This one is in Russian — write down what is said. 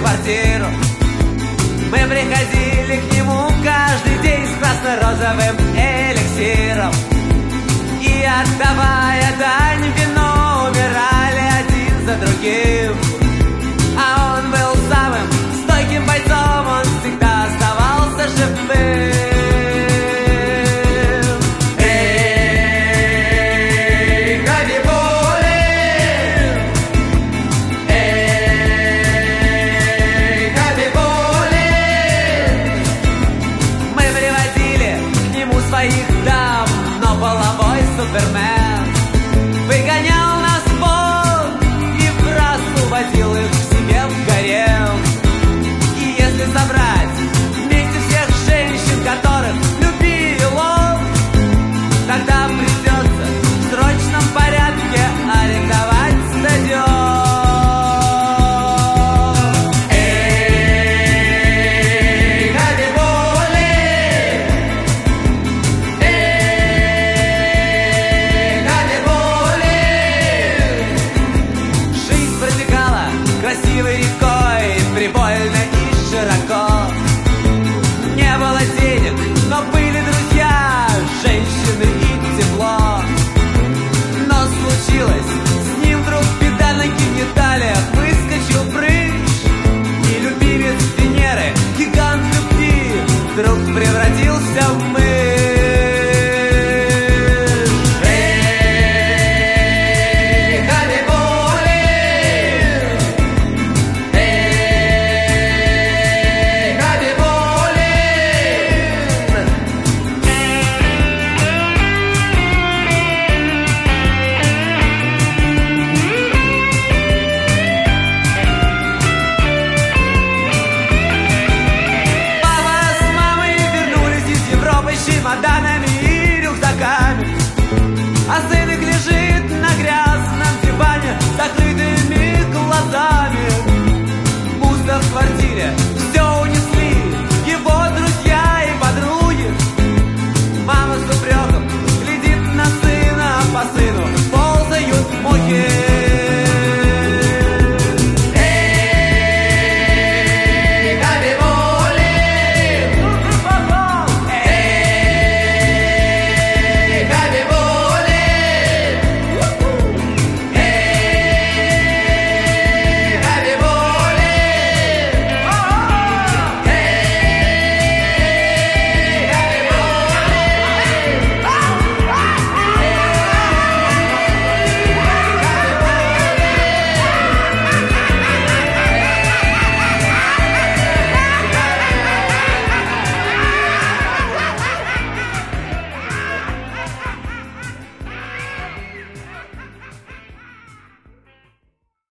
квартиру. Мы приходили к нему каждый день с красно-розовым эликсиром, и, отдавая дань вино, умирали один за другим. А он был самым стойким бойцом, он всегда оставался живым. Супермен выгонял нас вон и в раз уводил их к себе в гарем. И если собрать вместе всех женщин, которых любил он, тогда придется в срочном порядке арендовать стадион. Красивой рекой, прибольно и широко. Не было денег, но были друзья, женщины и тепло. Но случилось с ним вдруг беда, ноги не дали, выскочил прыщ, и любимец Венеры, гигант любви, вдруг превратился в